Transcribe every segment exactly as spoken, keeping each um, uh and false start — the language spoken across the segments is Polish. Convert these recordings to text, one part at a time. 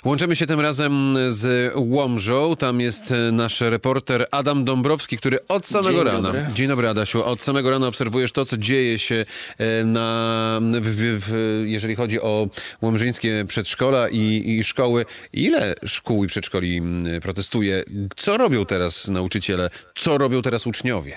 Łączymy się tym razem z Łomżą. Tam jest nasz reporter Adam Dąbrowski, który od samego Dzień rana... Dobry. Dzień dobry, Adasiu. Od samego rana obserwujesz to, co dzieje się na, w, w, jeżeli chodzi o łomżyńskie przedszkola i, i szkoły. Ile szkół i przedszkoli protestuje? Co robią teraz nauczyciele? Co robią teraz uczniowie?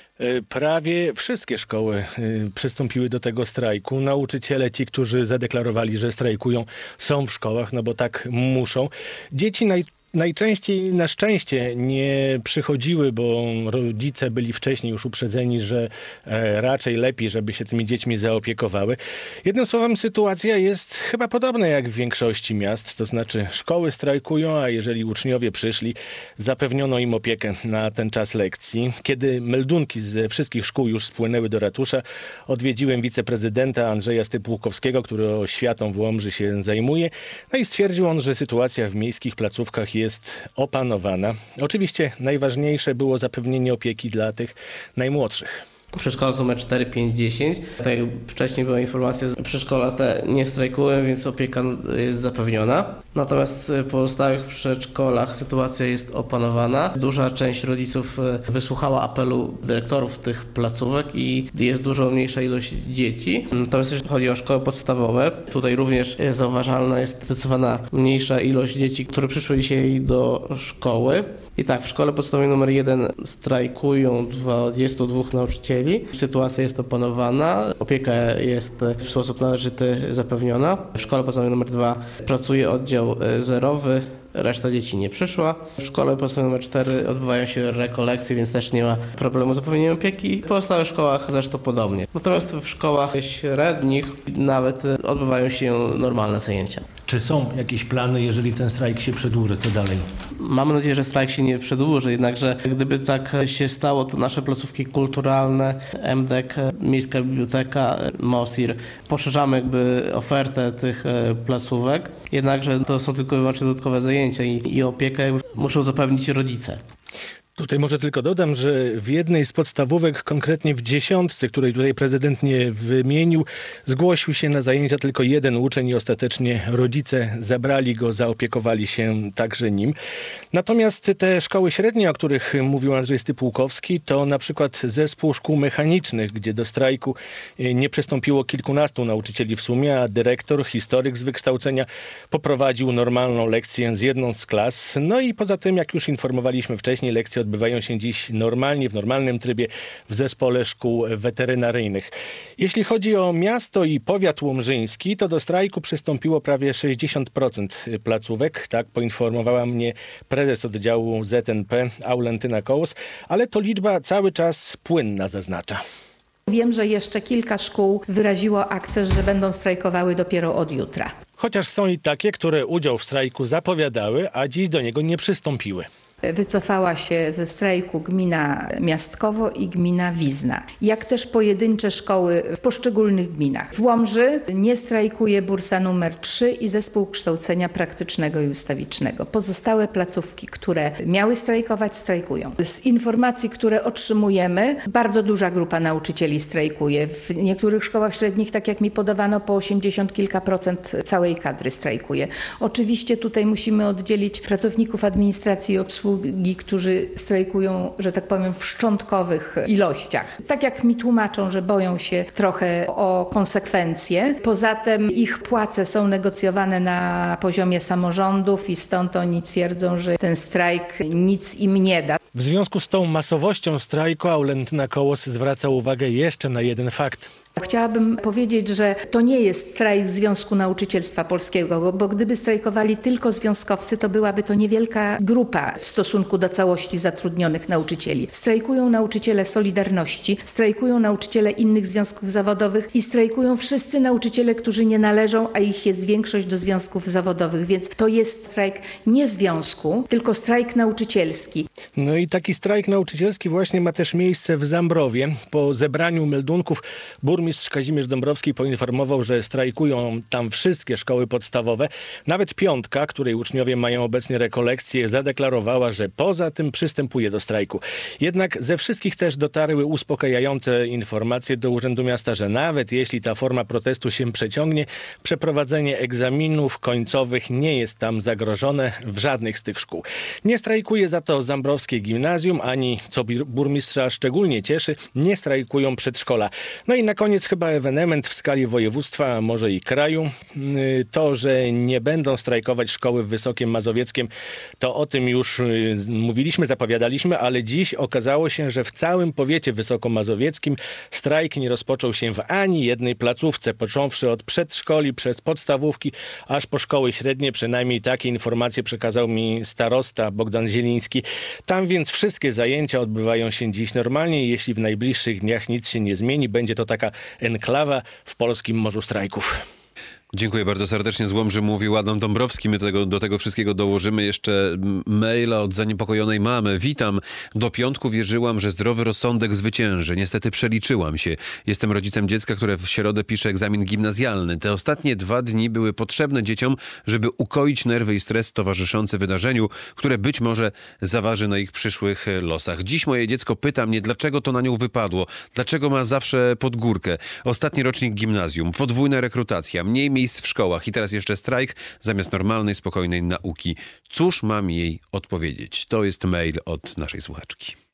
Prawie wszystkie szkoły przystąpiły do tego strajku. Nauczyciele, ci, którzy zadeklarowali, że strajkują, są w szkołach, no bo tak muszą. Dzieci naj Najczęściej na szczęście nie przychodziły, bo rodzice byli wcześniej już uprzedzeni, że raczej lepiej, żeby się tymi dziećmi zaopiekowały. Jednym słowem, sytuacja jest chyba podobna jak w większości miast, to znaczy szkoły strajkują, a jeżeli uczniowie przyszli, zapewniono im opiekę na ten czas lekcji. Kiedy meldunki ze wszystkich szkół już spłynęły do ratusza, odwiedziłem wiceprezydenta Andrzeja Stypułkowskiego, który oświatą w Łomży się zajmuje, no i stwierdził on, że sytuacja w miejskich placówkach jest opanowana. Oczywiście najważniejsze było zapewnienie opieki dla tych najmłodszych. W przedszkolach numer cztery, pięć, dziesięć. Tak jak wcześniej była informacja, że przedszkola te nie strajkują, więc opieka jest zapewniona. Natomiast w pozostałych przedszkolach sytuacja jest opanowana. Duża część rodziców wysłuchała apelu dyrektorów tych placówek i jest dużo mniejsza ilość dzieci. Natomiast jeśli chodzi o szkoły podstawowe, tutaj również zauważalna jest zdecydowana mniejsza ilość dzieci, które przyszły dzisiaj do szkoły. I tak, w szkole podstawowej numer jeden strajkują dwudziestu dwóch nauczycieli. Sytuacja jest opanowana, opieka jest w sposób należyty zapewniona. W szkole podstawowej numer dwa pracuje oddział zerowy, reszta dzieci nie przyszła. W szkole podstawowej numer cztery odbywają się rekolekcje, więc też nie ma problemu z zapewnieniem opieki. W pozostałych szkołach zresztą podobnie. Natomiast w szkołach średnich nawet odbywają się normalne zajęcia. Czy są jakieś plany, jeżeli ten strajk się przedłuży? Co dalej? Mamy nadzieję, że strajk się nie przedłuży, jednakże gdyby tak się stało, to nasze placówki kulturalne, M D K, Miejska Biblioteka, MOSIR, poszerzamy jakby ofertę tych placówek, jednakże to są tylko i wyłącznie dodatkowe zajęcia i, i opiekę jakby muszą zapewnić rodzice. Tutaj może tylko dodam, że w jednej z podstawówek, konkretnie w dziesiątce, której tutaj prezydent nie wymienił, zgłosił się na zajęcia tylko jeden uczeń i ostatecznie rodzice zabrali go, zaopiekowali się także nim. Natomiast te szkoły średnie, o których mówił Andrzej Stypułkowski, to na przykład zespół szkół mechanicznych, gdzie do strajku nie przystąpiło kilkunastu nauczycieli w sumie, a dyrektor, historyk z wykształcenia, poprowadził normalną lekcję z jedną z klas. No i poza tym, jak już informowaliśmy wcześniej, lekcje odbywają się dziś normalnie, w normalnym trybie w zespole szkół weterynaryjnych. Jeśli chodzi o miasto i powiat łomżyński, to do strajku przystąpiło prawie sześćdziesiąt procent placówek. Tak poinformowała mnie prezes oddziału Z N P Aulentyna Kołos, ale to liczba cały czas płynna, zaznacza. Wiem, że jeszcze kilka szkół wyraziło akces, że będą strajkowały dopiero od jutra. Chociaż są i takie, które udział w strajku zapowiadały, a dziś do niego nie przystąpiły. Wycofała się ze strajku gmina Miastkowo i gmina Wizna, jak też pojedyncze szkoły w poszczególnych gminach. W Łomży nie strajkuje bursa numer trzy i zespół kształcenia praktycznego i ustawicznego. Pozostałe placówki, które miały strajkować, strajkują. Z informacji, które otrzymujemy, bardzo duża grupa nauczycieli strajkuje. W niektórych szkołach średnich, tak jak mi podawano, po osiemdziesiąt kilka procent całej kadry strajkuje. Oczywiście tutaj musimy oddzielić pracowników administracji i obsługi, którzy strajkują, że tak powiem, w szczątkowych ilościach. Tak jak mi tłumaczą, że boją się trochę o konsekwencje. Poza tym ich płace są negocjowane na poziomie samorządów i stąd oni twierdzą, że ten strajk nic im nie da. W związku z tą masowością strajku Aulentyna Kołos zwraca uwagę jeszcze na jeden fakt. Chciałabym powiedzieć, że to nie jest strajk Związku Nauczycielstwa Polskiego, bo gdyby strajkowali tylko związkowcy, to byłaby to niewielka grupa w stosunku do całości zatrudnionych nauczycieli. Strajkują nauczyciele Solidarności, strajkują nauczyciele innych związków zawodowych i strajkują wszyscy nauczyciele, którzy nie należą, a ich jest większość, do związków zawodowych, więc to jest strajk nie związku, tylko strajk nauczycielski. No i taki strajk nauczycielski właśnie ma też miejsce w Zambrowie. Po zebraniu meldunków burmistrz burmistrz Kazimierz Dąbrowski poinformował, że strajkują tam wszystkie szkoły podstawowe. Nawet piątka, której uczniowie mają obecnie rekolekcje, zadeklarowała, że poza tym przystępuje do strajku. Jednak ze wszystkich też dotarły uspokajające informacje do Urzędu Miasta, że nawet jeśli ta forma protestu się przeciągnie, przeprowadzenie egzaminów końcowych nie jest tam zagrożone w żadnych z tych szkół. Nie strajkuje za to Zambrowskie Gimnazjum, ani, co burmistrza szczególnie cieszy, nie strajkują przedszkola. No i na koniec chyba ewenement w skali województwa, a może i kraju. To, że nie będą strajkować szkoły w Wysokiem Mazowieckiem, to o tym już mówiliśmy, zapowiadaliśmy, ale dziś okazało się, że w całym powiecie wysokomazowieckim strajk nie rozpoczął się w ani jednej placówce, począwszy od przedszkoli, przez podstawówki, aż po szkoły średnie. Przynajmniej takie informacje przekazał mi starosta Bogdan Zieliński. Tam więc wszystkie zajęcia odbywają się dziś normalnie i jeśli w najbliższych dniach nic się nie zmieni, będzie to taka enklawa w polskim morzu strajków. Dziękuję bardzo serdecznie. Z Łomży mówił Adam Dąbrowski. My do tego, do tego wszystkiego dołożymy jeszcze maila od zaniepokojonej mamy. Witam. Do piątku wierzyłam, że zdrowy rozsądek zwycięży. Niestety przeliczyłam się. Jestem rodzicem dziecka, które w środę pisze egzamin gimnazjalny. Te ostatnie dwa dni były potrzebne dzieciom, żeby ukoić nerwy i stres towarzyszący wydarzeniu, które być może zaważy na ich przyszłych losach. Dziś moje dziecko pyta mnie, dlaczego to na nią wypadło. Dlaczego ma zawsze pod górkę. Ostatni rocznik gimnazjum. Podwójna rekrutacja. Mniej miejsc w szkołach i teraz jeszcze strajk zamiast normalnej, spokojnej nauki. Cóż mam jej odpowiedzieć? To jest mail od naszej słuchaczki.